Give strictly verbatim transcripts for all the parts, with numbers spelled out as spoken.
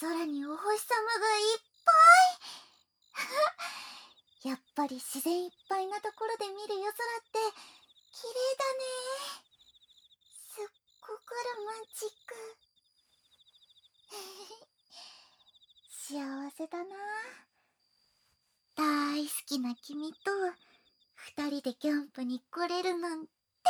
空にお星様がいっぱいやっぱり自然いっぱいなところで見る夜空って綺麗だね。すっごくロマンチック。幸せだな。大好きな君と二人でキャンプに来れるなんて。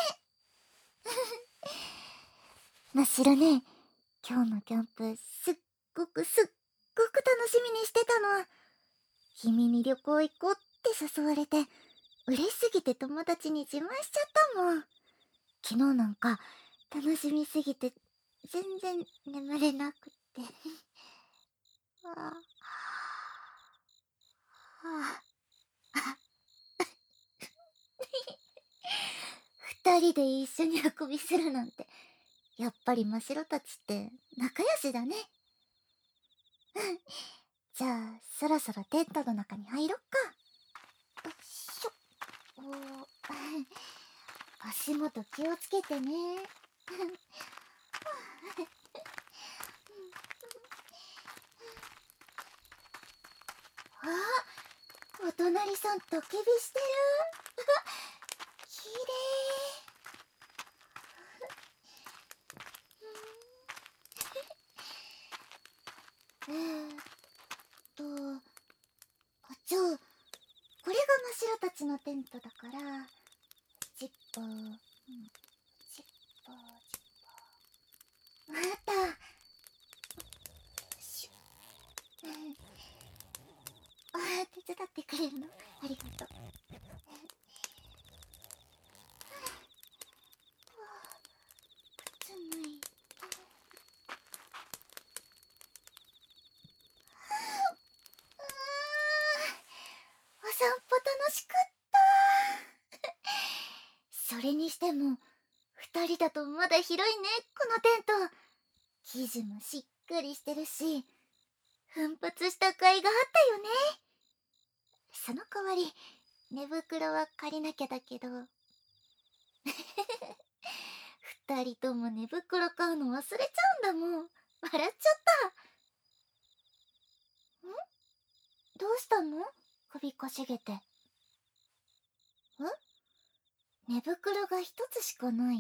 ましろね、今日のキャンプすっごくすっごく楽しみにしてたの。君に旅行行こうって誘われて嬉しすぎて友達に自慢しちゃったもん。昨日なんか楽しみすぎて全然眠れなくってああああ二人で一緒に運びするなんて、やっぱり真白たちって仲良しだね。じゃあそろそろテントの中に入ろっか。よいしょ。おー足元気をつけてね。あ、お隣さん焚き火してる。きれい。えーっとあ、じゃあこれが真白たちのテントだから、ジッポー、うん、ジッポージッポー。あった。しゅあー、手伝ってくれるのありがとう。靴脱いで。お散歩楽しかった。それにしても二人だとまだ広いね、このテント。生地もしっかりしてるし、奮発した甲斐があったよね。その代わり寝袋は借りなきゃだけど二人とも寝袋買うの忘れちゃうんだもん。笑っちゃった。ん？どうしたの？首かしげて。ん？寝袋が一つしかない？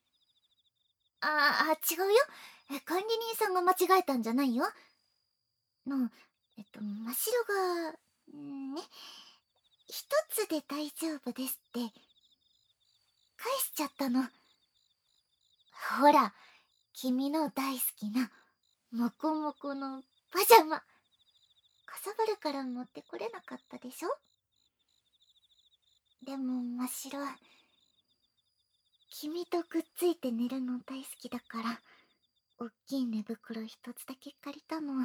ああ、違うよ。管理人さんが間違えたんじゃないよ。の、えっと、真っ白が、んね、一つで大丈夫ですって、返しちゃったの。ほら、君の大好きな、もこもこのパジャマ。かさばるから持ってこれなかったでしょ？でも、真っ白、君とくっついて寝るの大好きだから、おっきい寝袋一つだけ借りたの、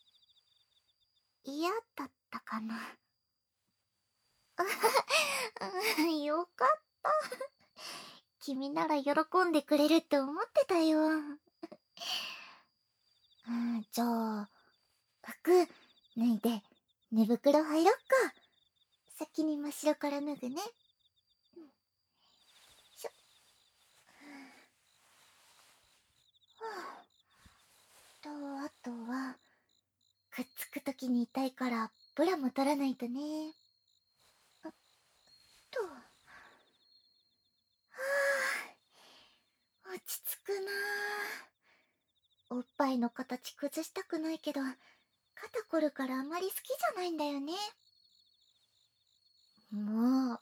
嫌だったかな。よかった。君なら喜んでくれるって思ってたよ。うん、じゃあ、服脱いで寝袋入ろっか。先に真っ白から脱ぐね。うん、しょ。はあ、と、あとは、くっつくときに痛いからブラも取らないとね。あっと。はあ、落ち着くなあ。おっぱいの形崩したくないけど、肩こるからあまり好きじゃないんだよね。もう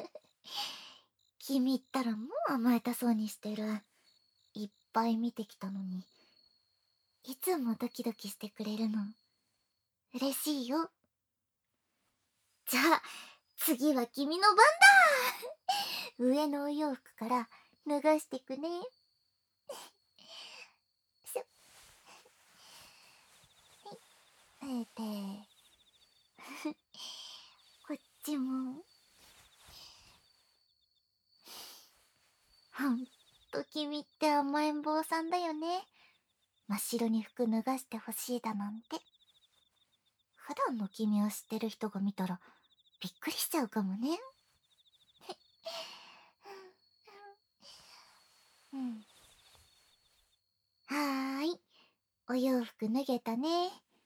君ったらもう甘えたそうにしてる。いっぱい見てきたのに、いつもドキドキしてくれるの嬉しいよ。じゃあ次は君の番だ。上のお洋服から脱がしてくね。しょ。はい、えーてこっちも。ほんと君って甘えん坊さんだよね。真っ白に服脱がしてほしいだなんて。普段の君を知ってる人が見たらびっくりしちゃうかもね。うん。はーい。お洋服脱げたね。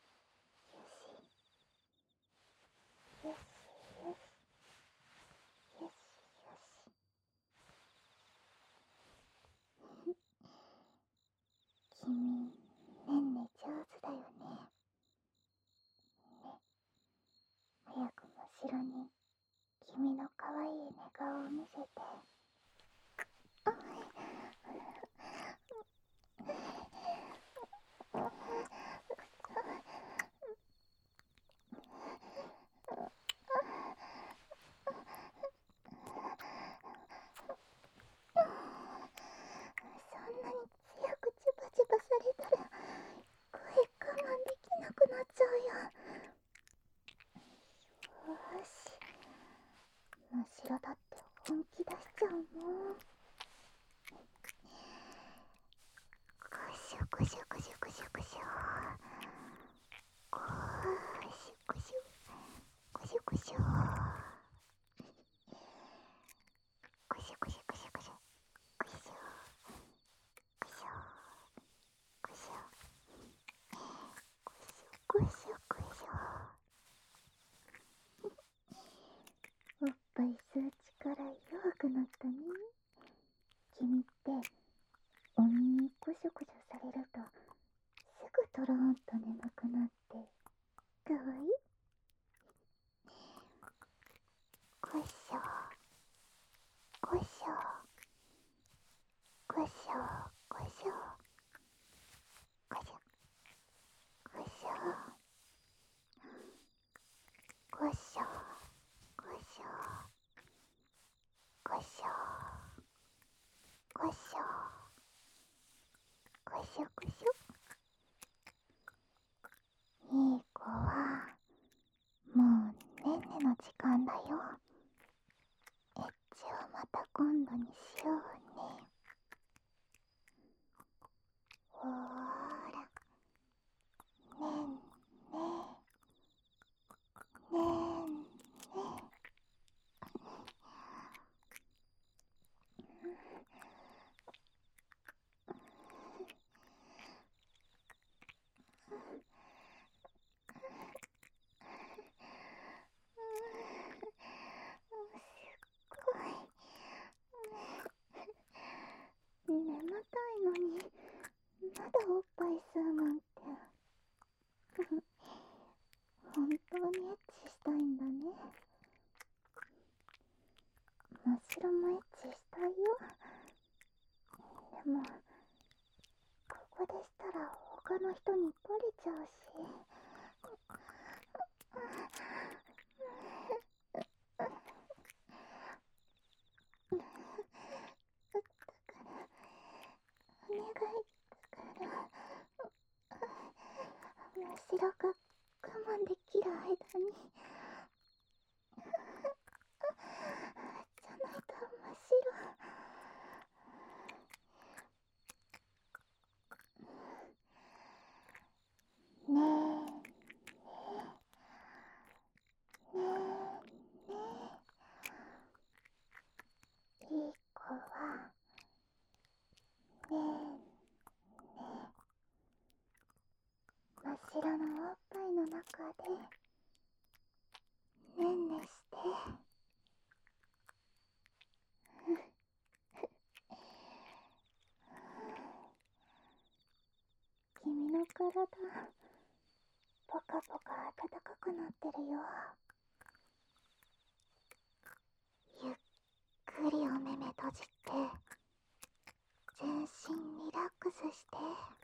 よしよしよしよし。君、ねんね上手だよね。ね、早く真っ白に君の可愛い寝顔を見せて。そんなに強くし、真っ白だって本気出しちゃうもん。ぐしゅぐしゅぐしゅぐしゅぐしゅ、ぐしゅぐしゅぐしゅぐしゅ、ぐしゅぐしゅぐしゅぐしゅぐしゅぐしゅぐしゅぐしゅぐしゅぐしゅぐしゅぐしゅぐしゅ、おっぱい吸う力弱くなったね。君ってお耳にぐしゅぐしゅされるとすぐとろーんと眠くなってかわいい。ぐしょぐしょぐしょぐしょぐしょぐしょぐしょぐしょぐしょぐしょぐしょぐしょぐしょ。いい子はもうねんねの時間だよ。エッチをまた今度にしようね。ほーら、ねんねねんね。眠たいのにまだおっぱい吸うなんて本当にエッチしたいんだね。真っ白もエッチしたいよ。でもここでしたら他の人にバレちゃうし。お願いだから真っ白が我慢できる間にじゃないと真っ白。ねえねえねえ、いい子はねえ真っ白のおっぱいの中でねんねして。君の体ポカポカ暖かくなってるよ。ゆっくりお目目閉じて全身リラックスして。